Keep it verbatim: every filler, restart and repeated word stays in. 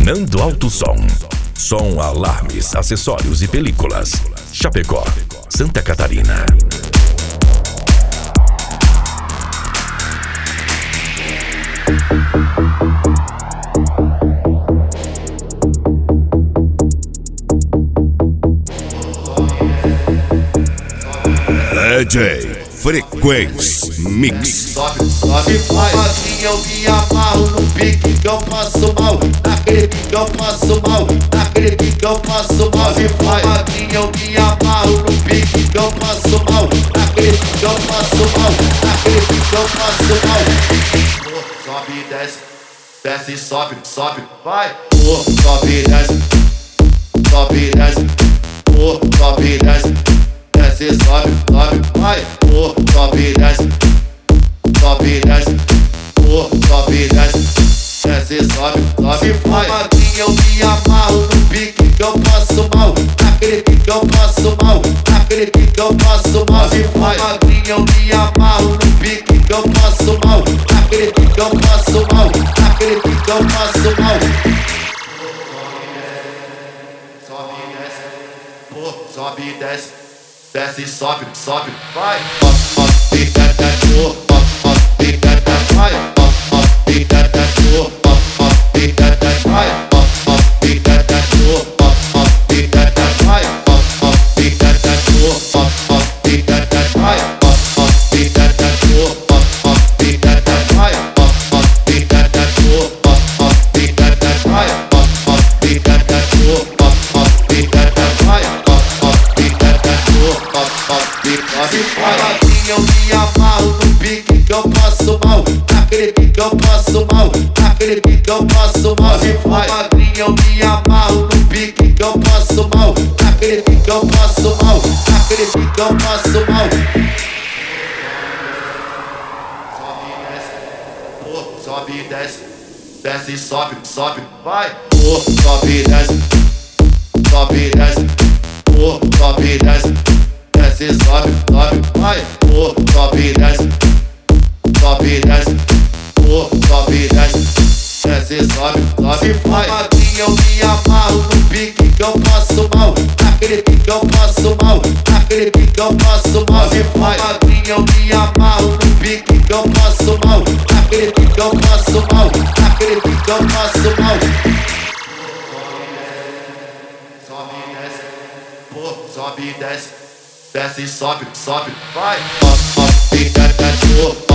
Fernando Alto Som. Som, alarmes, acessórios e películas. Chapecó, Santa Catarina. D J Frequência Mix. Sobe, sobe, vai. Assim eu me amarro no pique que eu passo mal. Naquele pique que eu passo mal. Naquele pique que eu passo mal. Sobe, vai. Assim eu me amarro no pique que eu passo mal. Naquele pique que eu passo mal. Naquele pique que eu passo mal. Oh, sobe e desce, desce e sobe, sobe, vai. Oh, sobe e desce, sobe e desce. Oh, sobe e desce. Desce, sobe, sobe, vai. Oh, sobe, desce, sobe, desce. Oh, sobe, desce, desce, sobe, sobe, vai. Assim eu me amarro no pique que eu passo mal. Naquele pique que eu passo mal. Naquele pique que eu passo mal. Vai. Assim eu me amarro no pique que eu passo mal. Naquele pique que eu passo mal. Naquele pique que eu passo mal. Sobe e desce. Oh, sobe e desce. Desce e sobe, sobe, vai. Sobe, sobe, desce, oh, sobe, sobe, desce, vai. Sobe, sobe, desce, oh, sobe, sobe, desce, vai. Sobe, sobe, desce, oh, sobe, sobe, desce, vai. Sobe, sobe, desce, oh, sobe, sobe, desce, vai. Sobe, sobe, desce, oh, sobe, sobe, desce, vai. Sobe, sobe, desce, oh, sobe, sobe, desce, vai. Sobe, sobe, desce, oh, sobe, sobe, desce, vai. Assim eu me amarro no pique que eu passo mal. Naquele pique que eu passo mal. Naquele pique que eu passo mal. Assim eu me amarro no pique que eu passo mal. Naquele pique que eu passo mal. Naquele pique que eu passo mal. Sobe e desce. Oh, sobe e desce. Desce e sobe, sobe, vai. Oh, sobe e desce. Sobe e desce. Oh, sobe e desce. Desce, sobe, sobe, vai. Oh, sobe, desce, sobe, desce. Oh, sobe, desce, desce, sobe, sobe, vai. Assim eu me amarro no pique que eu passo mal. Naquele pique que eu passo mal. Naquele pique que eu passo mal. Vai. Assim eu me amarro no pique que eu passo mal. Naquele pique que eu passo mal. Naquele pique que eu passo mal. Sobe e desce. Oh, sobe e desce. Desce e sobe, sobe, vai. Sobe, sobe, desce, oh.